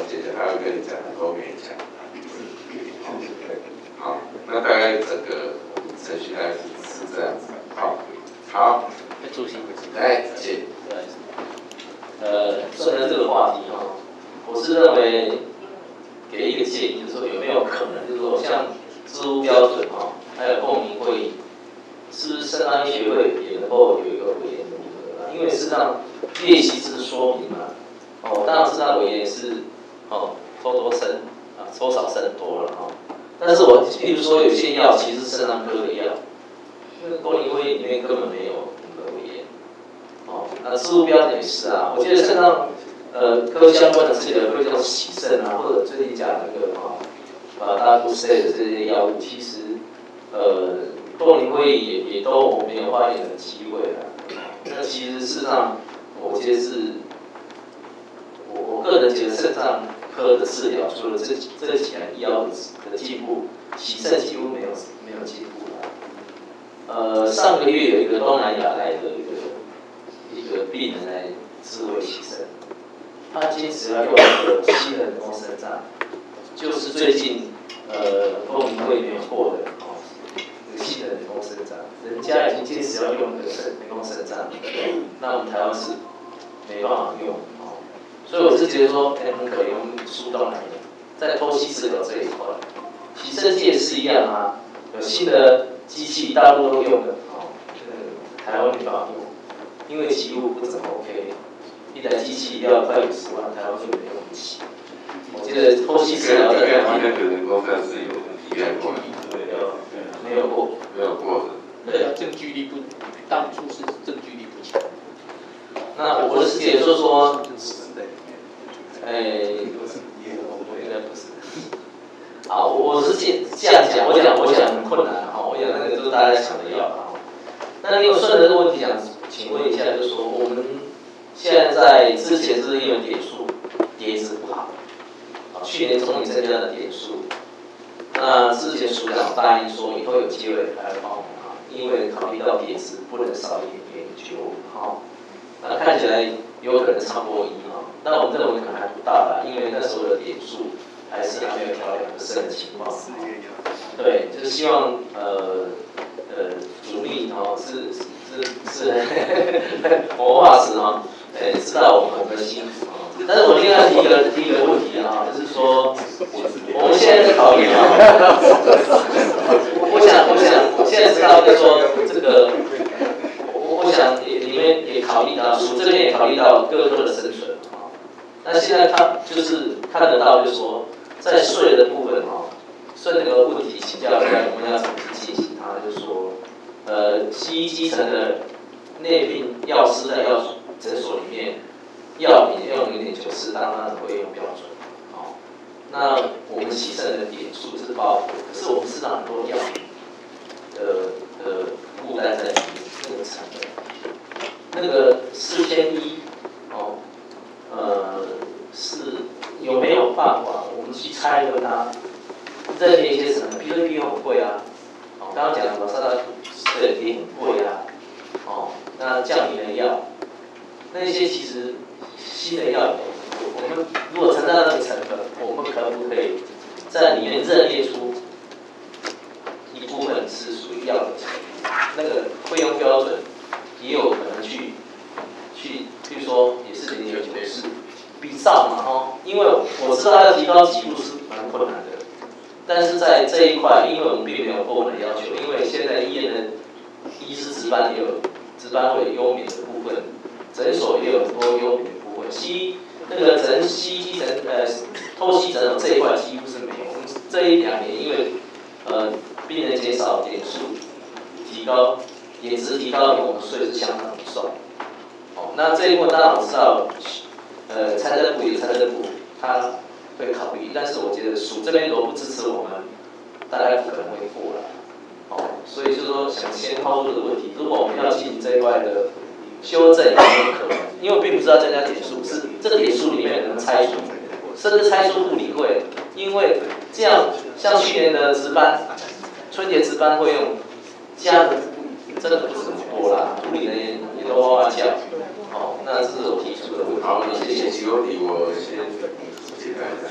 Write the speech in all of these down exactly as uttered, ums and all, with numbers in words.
接下来他会跟你讲很多勉强。好，那大概整个程序大概是是这样子。好，好， 主席， 来，请。 呃，顺着这个话题哈，我是认为给一个建议，就是说有没有可能，就是说像制务标准哈，还有公民会议，是不是圣诞医学会也能够有一个委员的名额？因为事实上列席制说明嘛，哦，当然圣诞委员是哦抽多生啊，抽少生多了哈。但是我譬如说有些药其实是肾脏科的药，那个公民会议里面根本没有我们的委员。哦，那制度标准也是啊，我记得肾脏呃科相关的这个会叫洗肾啊，或者最近讲那个啊啊大都塞的这些药物，其实呃公民会议也也都没有发言的机会了。那其实事实上，我觉得是，我我个人觉得肾脏科的治疗，除了这这几年医药的进步，洗肾几乎没有没有进步了。呃，上个月有一个东南亚来的一个。一个病人来智慧洗肾，他坚持要用一个新的人工肾脏，就是最近呃公民会没有过的哦，一个新的人工肾脏，人家已经坚持要用这个人工肾脏，那我们台湾是没办法用哦，所以我是觉得说，哎，很可怜，我们疏导来在透析治疗这一块，洗肾界也是一样啊，有新的机器大陆都用的哦，呃，台湾没办法用。因为起步不怎么 OK， 一台机器要快五十万，台湾就没有力气。我记得透析治疗在台湾， 那个人工肝是有提案过的， 没有，没有过， 没有过的。 对啊，证据力不，当初是证据力不强。 那我是解说说，哎，应该不是。好，我是这这样讲，我讲我讲很困难哈，我讲那个就是大家想的要哈。那你有顺着这个问题讲？请问一下，就是说我们现在在之前是因为点数跌值不好，啊，去年终于增加了点数。那之前署长答应说以后有机会还会帮我们啊，因为考虑到点值不能少一点点九哈，那看起来有可能超过一哈，但我们认为可能还不大了，因为那时候的点数还是还没有调两percent的情况。对，就是希望呃呃主力哈是。是是，活化石哈，呃，知道我们的辛苦啊。但是我另外提一个提一个问题啊，就是说，我们现在在考虑啊，我想我想我现在知道就是说这个，我我想也里面也考虑到，署这边也考虑到各科的生存啊。那现在他就是看得到，就是说在税的部分哈，税那个问题请教一下，我们要怎么去进行它，就是说。呃，西医基层的内病药师在药诊所里面，药品用零点九四当它的会用标准，哦，那我们洗肾的点数是包括，可是我们市场很多药品的的负担在里面，那个成本，那个四千一，哦，呃，是有没有办法我们去拆分它，这些一些成本，比如说比很贵啊，哦，刚刚讲什么沙拉图。对，也很贵啊，哦，那降临的药，那些其实新的药，我们如果承担那个成本，我们可不可以在里面认列出一部分是属于药的成分，那个费用标准也有可能去去，比如说也是零点九四，比照嘛，哦，因为我知道要提高级数是蛮困难的。但是在这一块，因为我们并没有过分的要求，因为现在医院的医师值班也有值班会优免的部分，诊所也有很多优免的部分。西那个诊西医诊呃透析诊所这一块几乎是没有。我们这一两年因为呃病人减少点数，提高点值提高，我们税是相当不算。哦，那这一部分当然我知道，呃财政部有财政部他。会考虑，但是我觉得署这边如果不支持我们，大概不可能会过了。哦，所以就是说想先抛出这个问题，如果我们要进行这一块的修正，有没有可能？因为我并不知道增加点数是这个点数里面能拆除，甚至拆除护理会，因为这样像去年的值班，春节值班会用加的真的不是很多啦，护理人员也都哇哇叫。哦，那这是我提出的问题。 好，谢谢提问题，我先。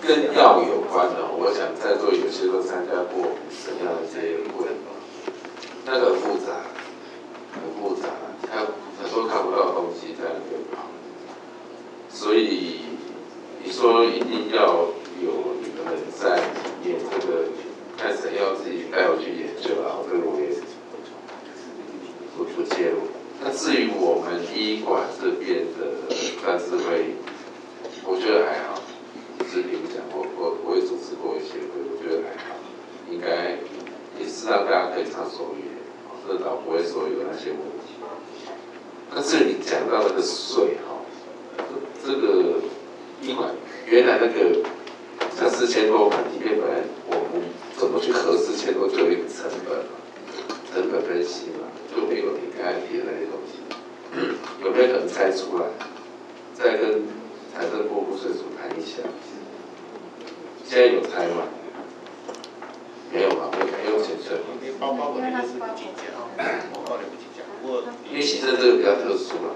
跟药有关的，我想在座有些都参加过什么样的这些会，那个很复杂，很复杂，他很多看不到的东西在那边跑，所以你说一定要有你们在演这个，看谁要自己带我去研究啊，这个我也不不介入。那至于我们医馆这边的专治会议，我觉得还好。视频讲，我我我也主持过一些会，我觉得还好，应该也是让大家可以畅所欲言，这倒不会说有那些问题。但是你讲到那个税哈，这个医馆原来那个像四千多款里面，本来我们怎么去核四千多就有一个成本嘛，成本分析嘛，就没有你刚才提的那些东西，有没有可能猜出来？再跟财政部部税署谈一下。现在有猜吗？没有嘛，没没有显示。 包包括那个是不计价，包括的不计价。我因为行政这个比较特殊嘛。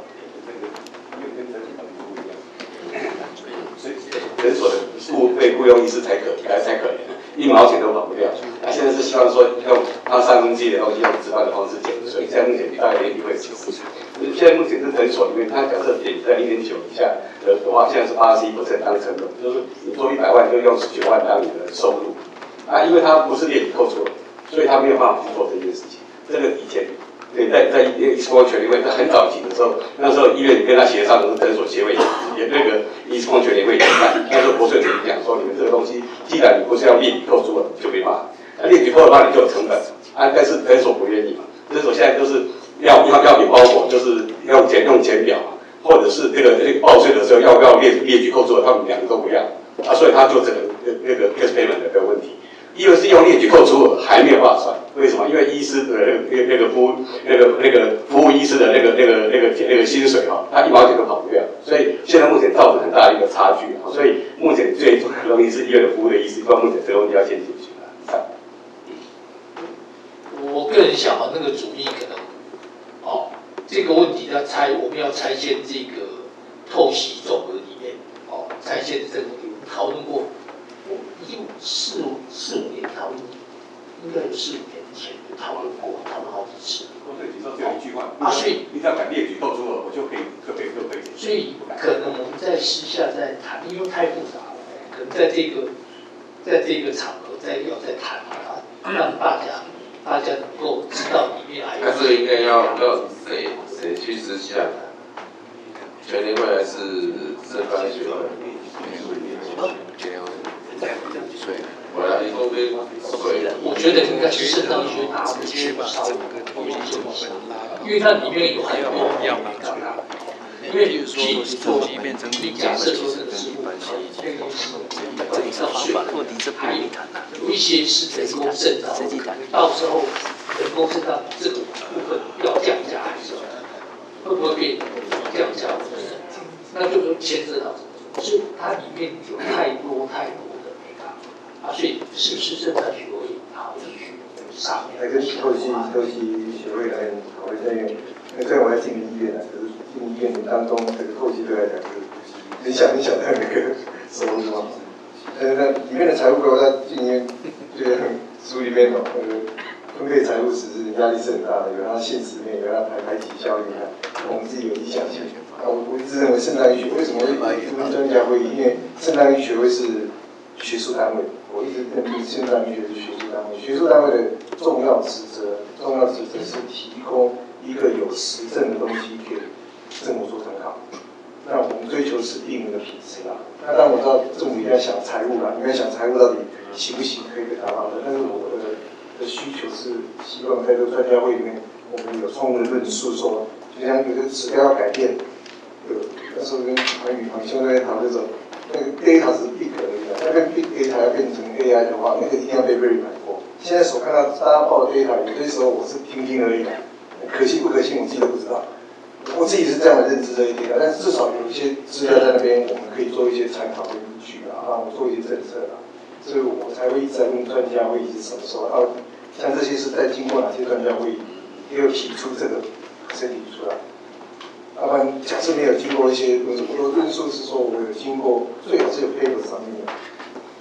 诊所的雇被雇佣医师才可才才可怜，一毛钱都跑不掉。他、啊、现在是希望说用他上升机的东西用值班的方式减税，现在目前大概年底会实施。现在目前是诊所里面，他假设点在零点九以下的的话，现在是八十一%当成本，就是你做一百万就用十九万当你的收入。啊，因为他不是列举扣除，所以他没有办法去做这件事情。这个以前。对，在在 X 光全联会，在很早期的时候，那时候医院跟他协商的是诊所协会也那个 X 光全联会也办，那时候国税局讲说，你们这个东西，既然你不是要列举扣除了，就没办法。那列举扣的话，你就有成本，啊，但是诊所不愿意嘛，诊所现在就是要要要给包裹，就是用钱用钱表嘛，或者是这个这个报税的时候要不要列列举扣除的，他们两个都不要，啊，所以他就整个那个 cash payment 的问题。因为是用列举扣除额还没有办法算，为什么？因为医师的那个那个那个服务那个那个服务医师的那个那个那个那个薪水哈，他一毛钱都跑不掉，所以现在目前造成很大的一个差距啊。所以目前最容易是医院的服务的医师，到目前这个问题要先解决了。 我个人想啊，那个主意可能，哦，这个问题要拆，我们要拆迁这个透析总额里面，哦，拆迁这个问题我们讨论过。已经四五四五年讨论，应该有四五年前就讨论过，讨论好几次。 国税局说只有一句话， 啊，所以你只要敢列举扣除额，我就可以就可以就可以。 所以可能我们在私下再谈，因为太复杂了，可能在这个在这个场合再要再谈啊，让大家大家能够知道里面还有。 那这个应该要要谁谁去私下谈？全联会还是政法学会？ 我觉得应该是适当去拿回去稍微研究一下，因为它里面有很多不一样的感觉。因为譬如说，你假设说这个是那个这一套税，还有一些是人工肾脏，到时候人工肾脏这个部分要降价还是会不会变降价？那就说牵涉到，所以它里面有太多太多。啊，所以是不是正在学会考虑去上面？ 来跟透析透析学会来讨论一下，因为因为虽然我在进医院啊，可是进医院当中，这个透析对来讲是很小很小的那个收入嘛。呃，那里面的财务规划在进医院，就书里面哦，那个分配财务时是压力是很大的，有它现实面，有它排排挤效应啊，我们自己有理想性。啊，我我一直认为肾脏医学为什么会分专家会议？因为肾脏医学会是学术单位。我一直认为肾脏医学是学术单位，学术单位的重要职责，重要职责是提供一个有实证的东西给政府做参考。那我们追求是病人的品质啦。那当然我知道政府应该想财务啦，应该想财务到底行不行可以被达到的。但是我的的需求是希望在这个专家会里面，我们有充分的论述说，就像有些指标要改变，有那时候跟韩宇、黄兄在讨论的时候。那个 data 是 big 而已的，那个 big data 要变成 A I 的话，那个一定要被 verify 过。现在所看到大家报的 data， 有些时候我是听听而已，可信不可信我自己都不知道。我自己是这样的认知这些 data， 但是至少有一些资料在那边，我们可以做一些参考跟依据啊，然后做一些政策啊，所以我才会一直在问专家会议是什么时候。啊，像这些是在经过哪些专家会议，也有提出这个身体出来。要不然，假设没有经过一些论述，我的论述是说，我有经过，最好是有 paper 上面的，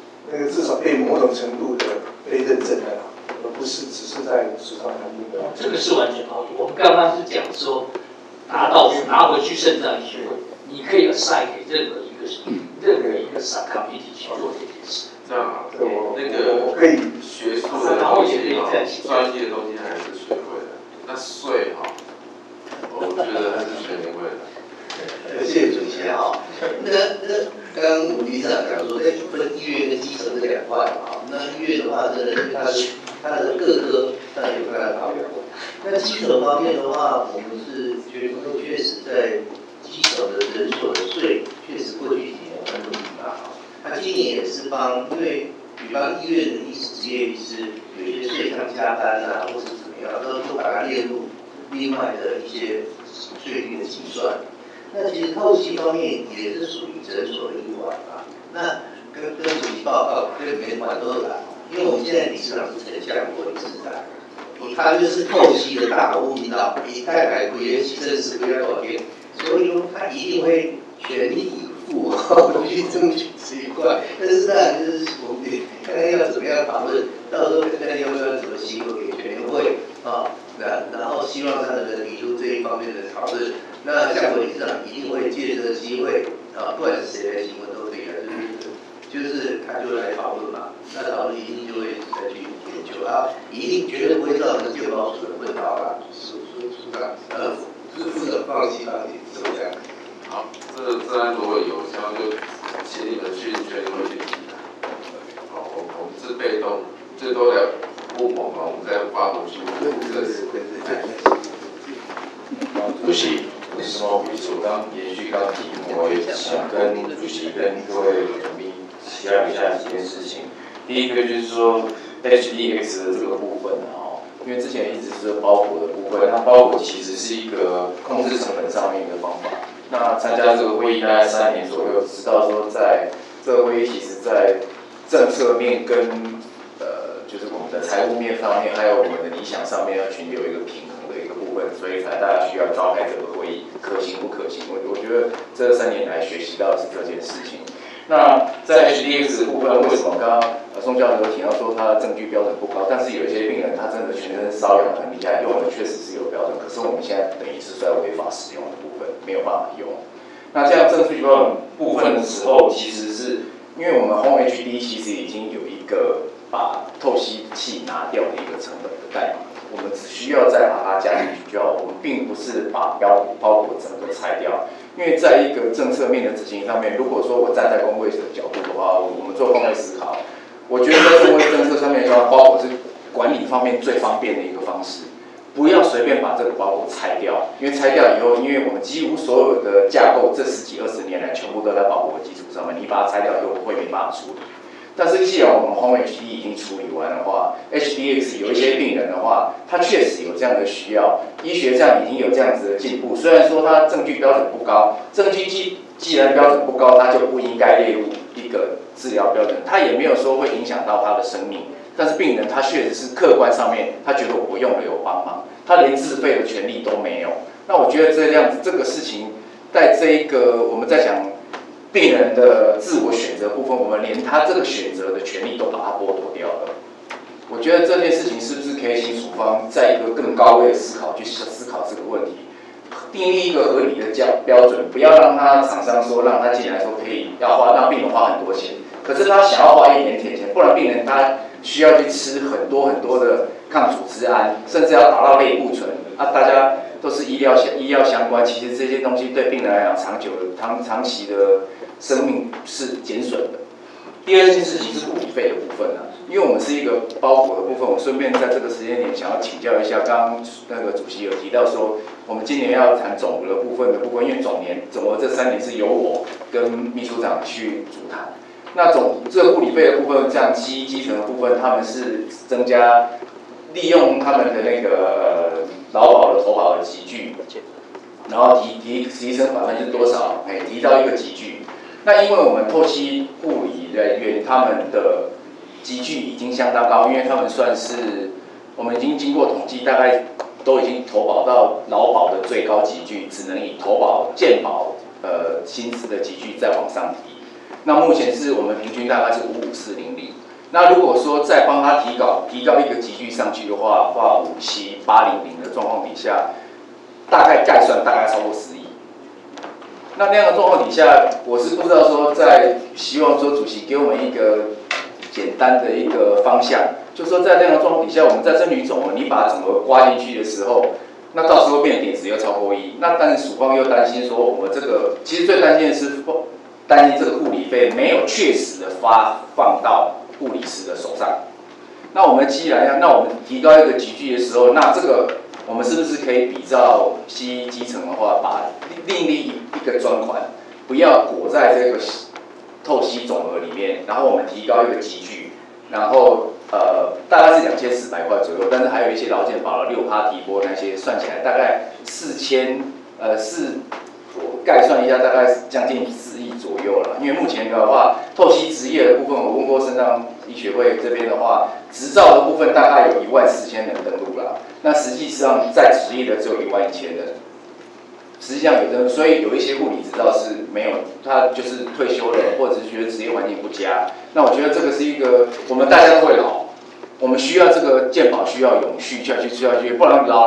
被某种程度的被认证的啦，而不是只是在纸上谈兵的。 这个是完全好的。我们刚刚是讲说，拿到拿回去肾脏医学会，你可以 assign 给任何一个任何一个 subcommittee 去做这件事。 这样啊， 我那个可以学术的东西哈，专业的东西还是学会的。那税哈，我觉得还是学不会的。 谢谢主席哈。那那刚刚吴理事长讲说，要分医院跟基层这两块嘛。那医院的话，真的它的它的各科它有它的考量。那基层方面的话，我们是觉得确实在基层的诊所的税，确实过去几年很努力嘛。那今年也是帮，因为比方医院的医师、职业医师，有一些税上加班啊，或者怎么样，都都把它列入另外的一些税率的计算。那其实透析方面也是属于诊所的一环啊。那跟跟主席报告，跟每环都有来，因为我们现在理事长是陈向国理事长，他就是透析的大户领导，以太太不也牺牲死不要多少天，所以说他一定会全力以赴去争取这一块。但是当然就是我们看看要怎么样讨论，到时候看看要不要怎么协助给全联会啊，然然后希望他能提出这一方面的讨论。那向国理事长一定会借这个机会啊，不管是谁来询问都可以的，就是就是他就来讨论嘛。那讨论一定就会再去研究啊，一定绝对不会造成健保署的问号啦。署署署长，呃，副长放心放心，是不是这样？ 好，这个自然如果有，然后就请你们去全力会去提的。好，我我们是被动，最多来问我们，我们再发回去。对对对对对。 主席，我是毛笔书，刚延续刚题目，我也想跟主席跟各位来宾聊一下几件事情。第一个就是说 H D X 的这个部分啊，因为之前一直是包裹的部分，那包裹其实是一个控制成本上面的方法。那参加这个会议大概三年左右，知道说在这个会议其实在政策面跟呃就是我们的财务面方面，还有我们的理想上面要寻求一个平衡的一个部分，所以才大家需要召开这个会议，可行不可行？我我觉得这三年来学习到的是这件事情。那在 H D X 部分，为什么刚刚呃宋教授有提到说他证据标准不高？但是有一些病人他真的全身瘙痒很厉害，用的确实是有标准，可是我们现在等于是在违法使用的部分，没有办法用。那这样证据标准部分的时候，其实是因为我们 Home H D 其实已经有一个把透析器拿掉的一个成本的代码，我们只需要再把它加进去就好，我们并不是把标包裹整个拆掉。因为在一个政策面的执行上面，如果说我站在公卫的角度的话，我们做公卫思考，我觉得在公卫政策上面要包裹是管理方面最方便的一个方式，不要随便把这个包裹拆掉，因为拆掉以后，因为我们几乎所有的架构这十几二十年来全部都在包裹的基础上面，你把它拆掉以后会没办法处理。但是既然我们 Home H D 已经处理完的话 ，H D X 有一些病人的话，他确实有这样的需要，医学上已经有这样子的进步。虽然说他证据标准不高，证据既既然标准不高，他就不应该列入一个治疗标准，他也没有说会影响到他的生命。但是病人他确实是客观上面，他觉得我用了有帮忙，他连自费的权利都没有。那我觉得这样子这个事情，在这一个我们在讲。病人的自我选择部分，我们连他这个选择的权利都把它剥夺掉了。我觉得这件事情是不是可以请署方在一个更高位的思考去思考这个问题，定义一个合理的标准，不要让他厂商说让他进来说可以要花让病人花很多钱，可是他想要花一点点钱，不然病人他需要去吃很多很多的抗组织胺，甚至要达到类固醇啊，大家都是医疗医药相关，其实这些东西对病人来讲，长久的长长期的生命是减损的。第二件事情是护理费的部分啊，因为我们是一个包裹的部分，我顺便在这个时间点想要请教一下，刚刚那个主席有提到说，我们今年要谈总额的部分的部分，因为总年总额这三年是由我跟秘书长去主谈。那总这个护理费的部分，像基基层的部分，他们是增加利用他们的那个呃劳保的投保的集聚，然后提提提升百分之多少？哎，提到一个集聚。那因为我们透析护理人员他们的集聚已经相当高，因为他们算是我们已经经过统计，大概都已经投保到劳保的最高集聚，只能以投保健保呃薪资的集聚再往上提。那目前是我们平均大概是五五四零零， 那如果说再帮他提高提高一个级距上去的话，话五七八零零的状况底下，大概概算大概超过十亿。那那样的状况底下，我是不知道说在希望说主席给我们一个简单的一个方向，就说在那样的状况底下，我们在争取总额，你把整个刮进去的时候，那到时候变点值又超过一，那但是曙光又担心说我们这个，其实最担心的是担心这个护理费没有确实的发放到护理师的手上。那我们既然要，那我们提高一个级距的时候，那这个我们是不是可以比照西医基层的话，把另立一个专款，不要裹在这个透析总额里面，然后我们提高一个级距，然后呃大概是两千四百块左右，但是还有一些劳健保的六趴提拨那些，算起来大概四千呃四。我概算一下，大概将近四亿左右了。因为目前的话，透析执业的部分，我问过肾脏医学会这边的话，执照的部分大概有一万四千人登录了。那实际上在执业的只有一万一千人。实际上有的，所以有一些护理执照是没有，他就是退休了，或者是觉得职业环境不佳。那我觉得这个是一个，我们大家都会老，我们需要这个健保需要永续下去，需要去，不然老。